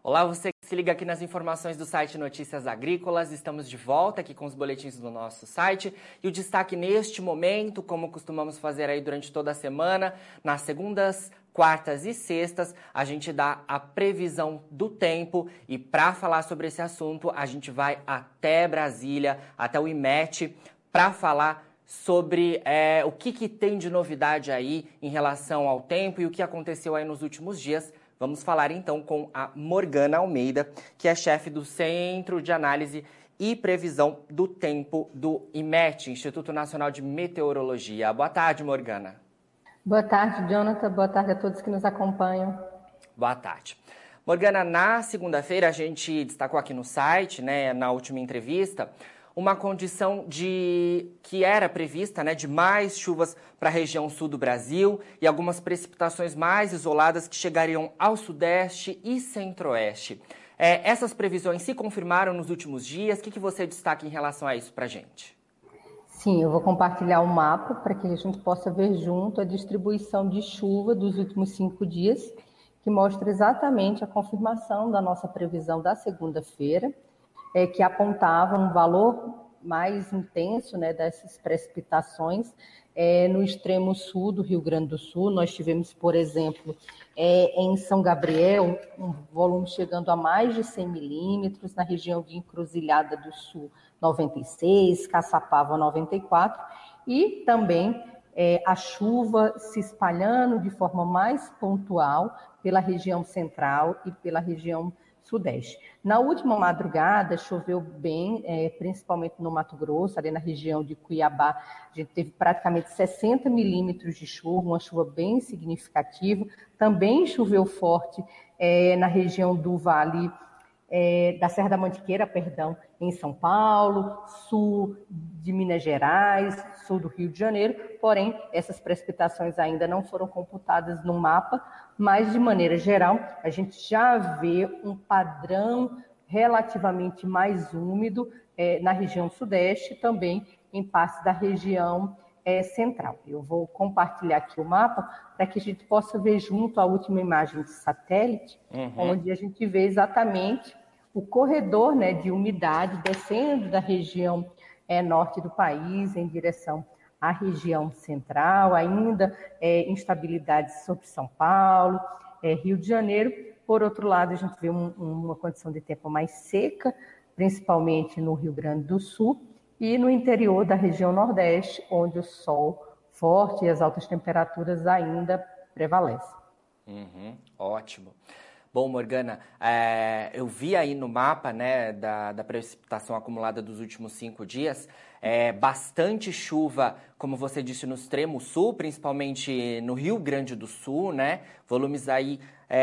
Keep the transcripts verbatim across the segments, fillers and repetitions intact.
Olá, você que se liga aqui nas informações do site Notícias Agrícolas. Estamos de volta aqui com os boletins do nosso site. E o destaque neste momento, como costumamos fazer aí durante toda a semana, nas segundas, quartas e sextas, a gente dá a previsão do tempo. E para falar sobre esse assunto, a gente vai até Brasília, até o IMET, para falar sobre é, o que, que tem de novidade aí em relação ao tempo e o que aconteceu aí nos últimos dias. Vamos falar então com a Morgana Almeida, que é chefe do Centro de Análise e Previsão do Tempo do IMET, Instituto Nacional de Meteorologia. Boa tarde, Morgana. Boa tarde, Jonathan. Boa tarde a todos que nos acompanham. Boa tarde. Morgana, na segunda-feira a gente destacou aqui no site, né, na última entrevista, uma condição de que era prevista, né, de mais chuvas para a região sul do Brasil e algumas precipitações mais isoladas que chegariam ao sudeste e centro-oeste. É, essas previsões se confirmaram nos últimos dias. O que, que você destaca em relação a isso para a gente? Sim, eu vou compartilhar o mapa para que a gente possa ver junto a distribuição de chuva dos últimos cinco dias, que mostra exatamente a confirmação da nossa previsão da segunda-feira, É, que apontava um valor mais intenso, né, dessas precipitações é, no extremo sul do Rio Grande do Sul. Nós tivemos, por exemplo, é, em São Gabriel, um volume chegando a mais de cem milímetros, na região de Encruzilhada do Sul, noventa e seis, Caçapava, noventa e quatro, e também é, a chuva se espalhando de forma mais pontual pela região central e pela região sudeste. Na última madrugada, choveu bem, é, principalmente no Mato Grosso, ali na região de Cuiabá. A gente teve praticamente sessenta milímetros de chuva, uma chuva bem significativa. Também choveu forte é, na região do Vale é, da Serra da Mantiqueira, perdão, em São Paulo, sul de Minas Gerais, sul do Rio de Janeiro. Porém, essas precipitações ainda não foram computadas no mapa, mas, de maneira geral, a gente já vê um padrão relativamente mais úmido é, na região sudeste e também em partes da região é, central. Eu vou compartilhar aqui o mapa para que a gente possa ver junto a última imagem de satélite, uhum. onde a gente vê exatamente o corredor, né, de umidade descendo da região é, norte do país em direção à região central, ainda é, instabilidade sobre São Paulo, é, Rio de Janeiro. Por outro lado, a gente vê um, uma condição de tempo mais seca, principalmente no Rio Grande do Sul e no interior da região nordeste, onde o sol forte e as altas temperaturas ainda prevalecem. Uhum, ótimo. Bom, Morgana, é, eu vi aí no mapa, né, da, da precipitação acumulada dos últimos cinco dias, é, bastante chuva, como você disse, no extremo sul, principalmente no Rio Grande do Sul, né, volumes aí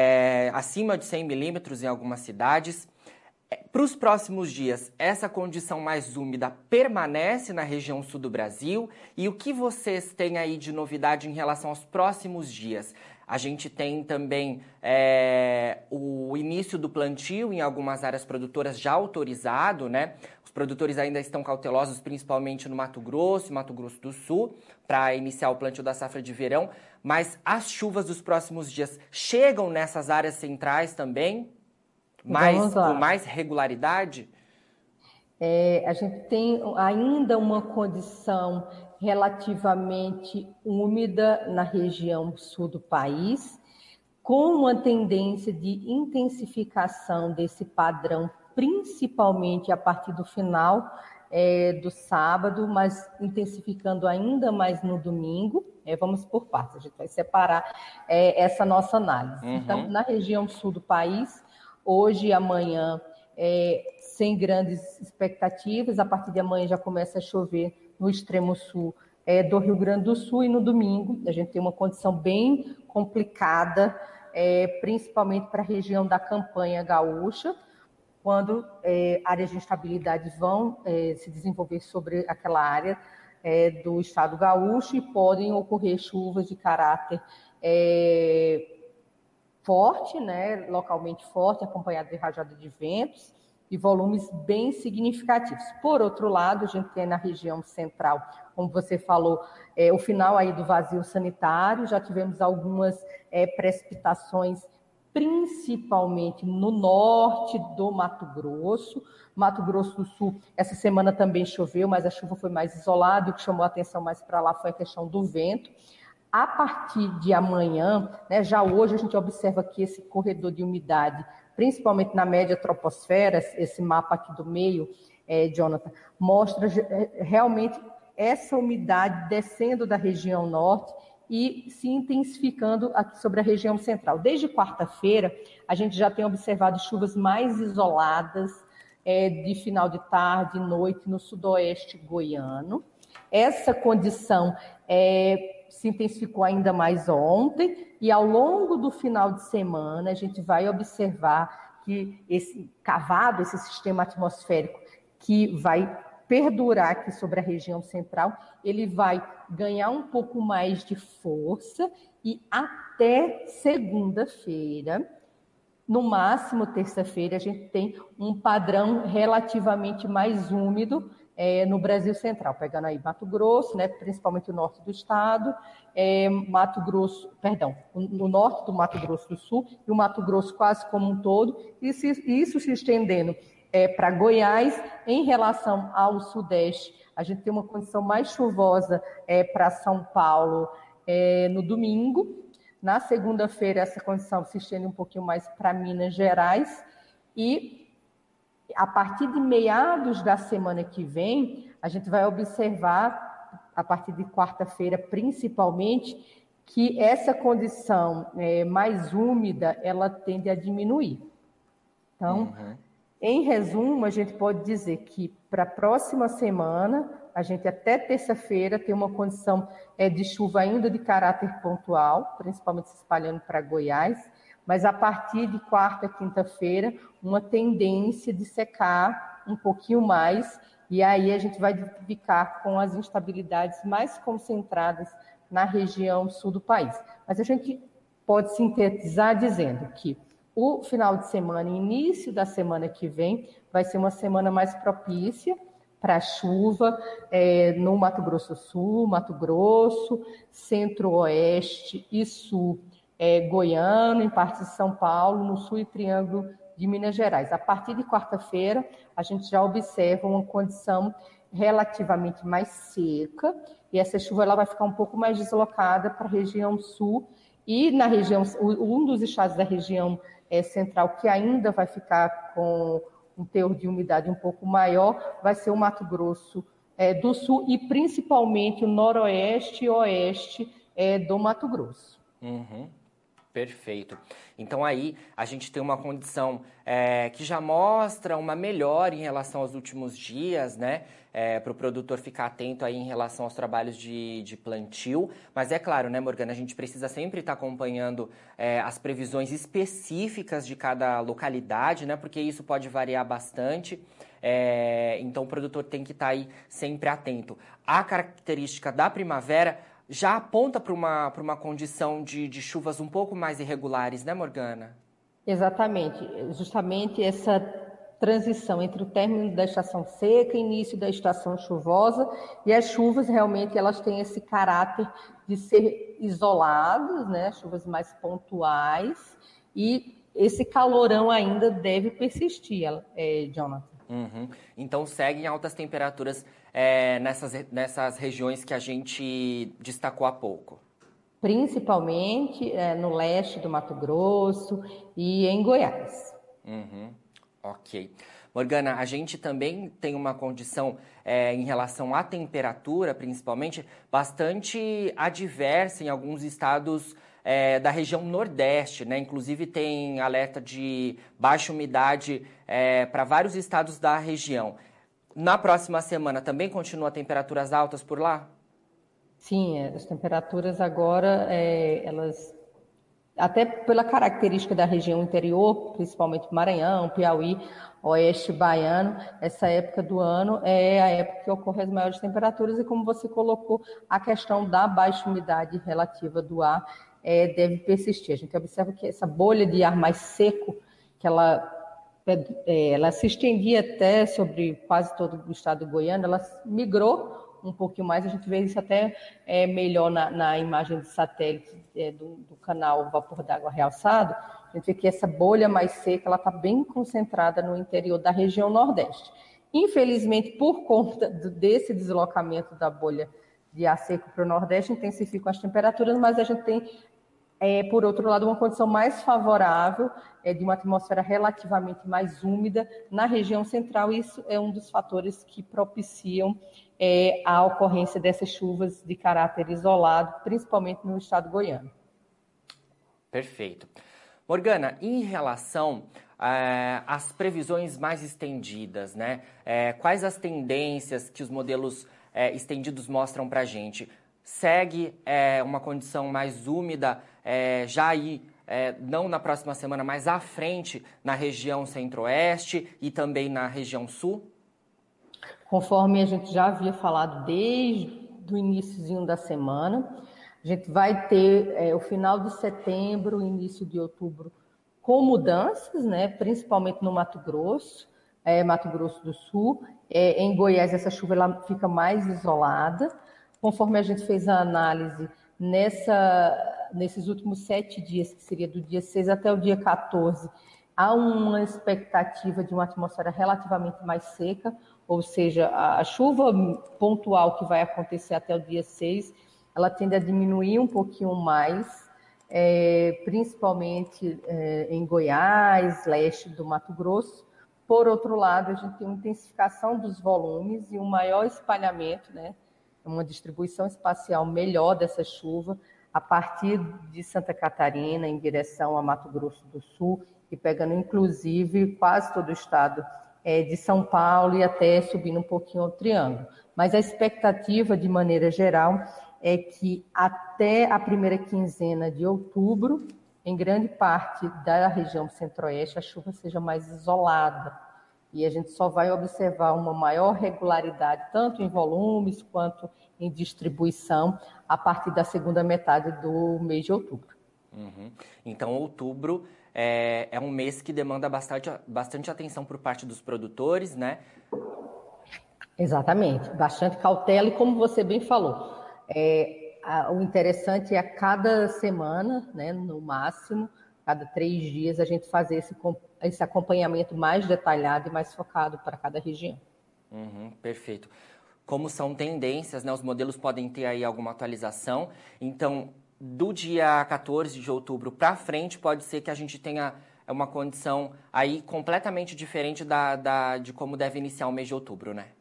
é, acima de cem milímetros em algumas cidades. É, para os próximos dias, essa condição mais úmida permanece na região sul do Brasil? E o que vocês têm aí de novidade em relação aos próximos dias? A gente tem também é, o início do plantio em algumas áreas produtoras já autorizado, né? Os produtores ainda estão cautelosos, principalmente no Mato Grosso e Mato Grosso do Sul, para iniciar o plantio da safra de verão. Mas as chuvas dos próximos dias chegam nessas áreas centrais também, mais, com mais regularidade? É, a gente tem ainda uma condição relativamente úmida na região sul do país, com uma tendência de intensificação desse padrão, principalmente a partir do final é, do sábado, mas intensificando ainda mais no domingo. É, vamos por partes, a gente vai separar é, essa nossa análise. Uhum. Então, na região sul do país, hoje e amanhã, é, sem grandes expectativas, a partir de amanhã já começa a chover no extremo sul é, do Rio Grande do Sul, e no domingo a gente tem uma condição bem complicada, é, principalmente para a região da Campanha Gaúcha, quando é, áreas de instabilidade vão é, se desenvolver sobre aquela área é, do estado gaúcho e podem ocorrer chuvas de caráter é, forte, né, localmente forte, acompanhado de rajada de ventos e volumes bem significativos. Por outro lado, a gente tem na região central, como você falou, é, o final aí do vazio sanitário, já tivemos algumas é, precipitações principalmente no norte do Mato Grosso. Mato Grosso do Sul, essa semana também choveu, mas a chuva foi mais isolada, e o que chamou a atenção mais para lá foi a questão do vento. A partir de amanhã, né, já hoje a gente observa que esse corredor de umidade, principalmente na média troposfera, esse mapa aqui do meio, é, Jonathan, mostra realmente essa umidade descendo da região norte e se intensificando aqui sobre a região central. Desde quarta-feira, a gente já tem observado chuvas mais isoladas, é, de final de tarde e noite no sudoeste goiano. Essa condição é, se intensificou ainda mais ontem, e ao longo do final de semana a gente vai observar que esse cavado, esse sistema atmosférico que vai perdurar aqui sobre a região central, ele vai ganhar um pouco mais de força, e até segunda-feira, no máximo terça-feira, a gente tem um padrão relativamente mais úmido é, no Brasil Central, pegando aí Mato Grosso, né, principalmente o norte do estado, é, Mato Grosso, perdão, no norte do Mato Grosso do Sul e o Mato Grosso quase como um todo, e se, isso se estendendo é, para Goiás. Em relação ao sudeste, a gente tem uma condição mais chuvosa é, para São Paulo é, no domingo. Na segunda-feira, essa condição se estende um pouquinho mais para Minas Gerais, e a partir de meados da semana que vem, a gente vai observar, a partir de quarta-feira principalmente, que essa condição é, mais úmida, ela tende a diminuir. Então, uhum. Em resumo, a gente pode dizer que para a próxima semana, a gente até terça-feira tem uma condição é, de chuva ainda de caráter pontual, principalmente se espalhando para Goiás, mas a partir de quarta, quinta-feira, uma tendência de secar um pouquinho mais, e aí a gente vai ficar com as instabilidades mais concentradas na região sul do país. Mas a gente pode sintetizar dizendo que o final de semana e início da semana que vem vai ser uma semana mais propícia para chuva é, no Mato Grosso do Sul, Mato Grosso, Centro-Oeste e Sul é, goiano, em parte de São Paulo, no Sul e Triângulo de Minas Gerais. A partir de quarta-feira, a gente já observa uma condição relativamente mais seca, e essa chuva ela vai ficar um pouco mais deslocada para a região sul, e na região, um dos estados da região é, central que ainda vai ficar com um teor de umidade um pouco maior, vai ser o Mato Grosso é, do Sul, e principalmente o noroeste e oeste é, do Mato Grosso. Uhum. Perfeito. Então aí a gente tem uma condição é, que já mostra uma melhora em relação aos últimos dias, né? É, para o produtor ficar atento aí em relação aos trabalhos de, de plantio. Mas é claro, né, Morgana, a gente precisa sempre estar acompanhando é, as previsões específicas de cada localidade, né? Porque isso pode variar bastante. É, então o produtor tem que estar aí sempre atento. A característica da primavera já aponta para uma, para uma condição de, de chuvas um pouco mais irregulares, né, Morgana? Exatamente. Justamente essa transição entre o término da estação seca e início da estação chuvosa, e as chuvas realmente elas têm esse caráter de ser isoladas, né, chuvas mais pontuais, e esse calorão ainda deve persistir, é, Jonathan. Uhum. Então seguem altas temperaturas é, nessas, nessas regiões que a gente destacou há pouco. Principalmente é, no leste do Mato Grosso e em Goiás. Uhum. Ok. Morgana, a gente também tem uma condição é, em relação à temperatura, principalmente, bastante adversa em alguns estados É, da região nordeste, né? Inclusive tem alerta de baixa umidade é, para vários estados da região. Na próxima semana também continua temperaturas altas por lá? Sim, as temperaturas agora, é, elas, até pela característica da região interior, principalmente Maranhão, Piauí, Oeste Baiano, essa época do ano é a época que ocorrem as maiores temperaturas, e como você colocou, a questão da baixa umidade relativa do ar É, deve persistir. A gente observa que essa bolha de ar mais seco, que ela, é, ela se estendia até sobre quase todo o estado do Goiânia, ela migrou um pouquinho mais. A gente vê isso até é, melhor na, na imagem de satélite é, do, do canal Vapor d'Água Realçado, a gente vê que essa bolha mais seca ela está bem concentrada no interior da região Nordeste. Infelizmente, por conta desse deslocamento da bolha de ar seco para o Nordeste, intensificam as temperaturas, mas a gente tem, é, por outro lado, uma condição mais favorável é, de uma atmosfera relativamente mais úmida na região central, e isso é um dos fatores que propiciam é, a ocorrência dessas chuvas de caráter isolado, principalmente no estado goiano. Perfeito. Morgana, em relação é, às previsões mais estendidas, né? É, quais as tendências que os modelos é, estendidos mostram para a gente? Segue é, uma condição mais úmida, é, já aí, é, não na próxima semana, mas à frente, na região centro-oeste e também na região sul? Conforme a gente já havia falado desde o iníciozinho da semana, a gente vai ter é, o final de setembro, o início de outubro, com mudanças, né, principalmente no Mato Grosso, é, Mato Grosso do Sul. É, em Goiás, essa chuva ela fica mais isolada. Conforme a gente fez a análise, nessa, nesses últimos sete dias, que seria do dia seis até o dia quatorze, há uma expectativa de uma atmosfera relativamente mais seca, ou seja, a chuva pontual que vai acontecer até o dia seis, ela tende a diminuir um pouquinho mais, é, principalmente é, em Goiás, leste do Mato Grosso. Por outro lado, a gente tem uma intensificação dos volumes e um maior espalhamento, né, uma distribuição espacial melhor dessa chuva a partir de Santa Catarina em direção a Mato Grosso do Sul e pegando inclusive quase todo o estado é, de São Paulo e até subindo um pouquinho ao Triângulo. Mas a expectativa, de maneira geral, é que até a primeira quinzena de outubro, em grande parte da região centro-oeste, a chuva seja mais isolada. E a gente só vai observar uma maior regularidade, tanto em volumes quanto em distribuição, a partir da segunda metade do mês de outubro. Uhum. Então, outubro é, é um mês que demanda bastante, bastante atenção por parte dos produtores, né? Exatamente, bastante cautela e, como você bem falou, é, a, o interessante é a cada semana, né, no máximo, cada três dias, a gente fazer esse, esse acompanhamento mais detalhado e mais focado para cada região. Uhum, perfeito. Como são tendências, né, os modelos podem ter aí alguma atualização, então do dia quatorze de outubro para frente pode ser que a gente tenha uma condição aí completamente diferente da, da, de como deve iniciar o mês de outubro, né?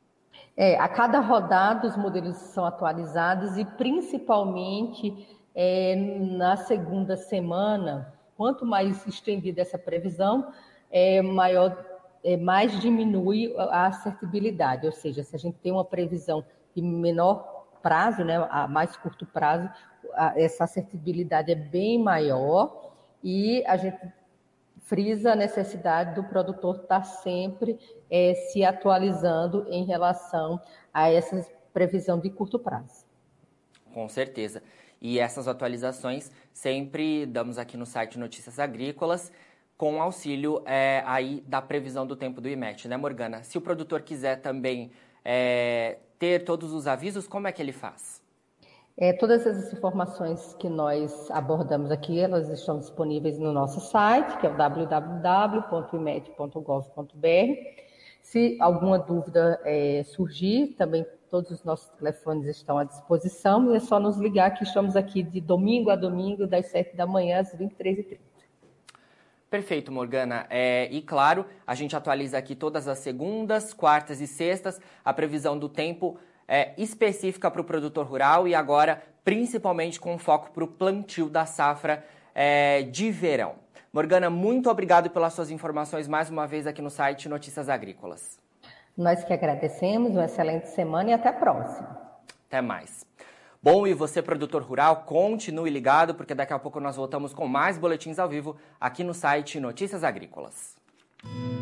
É, a cada rodada os modelos são atualizados e principalmente é, na segunda semana, quanto mais estendida essa previsão, é, maior, é, mais diminui a assertibilidade, ou seja, se a gente tem uma previsão de menor prazo, né, a mais curto prazo, a, essa assertibilidade é bem maior e a gente frisa a necessidade do produtor estar sempre é, se atualizando em relação a essa previsão de curto prazo. Com certeza. E essas atualizações sempre damos aqui no site Notícias Agrícolas, com auxílio é, aí da previsão do tempo do I M E T, né, Morgana? Se o produtor quiser também é, ter todos os avisos, como é que ele faz? É, todas as informações que nós abordamos aqui, elas estão disponíveis no nosso site, que é o w w w ponto i m e t ponto gov ponto b r. Se alguma dúvida é, surgir, também todos os nossos telefones estão à disposição e é só nos ligar que estamos aqui de domingo a domingo, das sete da manhã às vinte e três e trinta. Perfeito, Morgana. É, e claro, a gente atualiza aqui todas as segundas, quartas e sextas a previsão do tempo É, específica para o produtor rural e agora principalmente com foco para o plantio da safra é, de verão. Morgana, muito obrigado pelas suas informações mais uma vez aqui no site Notícias Agrícolas. Nós que agradecemos, uma excelente semana e até a próxima. Até mais. Bom, e você, produtor rural, continue ligado porque daqui a pouco nós voltamos com mais boletins ao vivo aqui no site Notícias Agrícolas.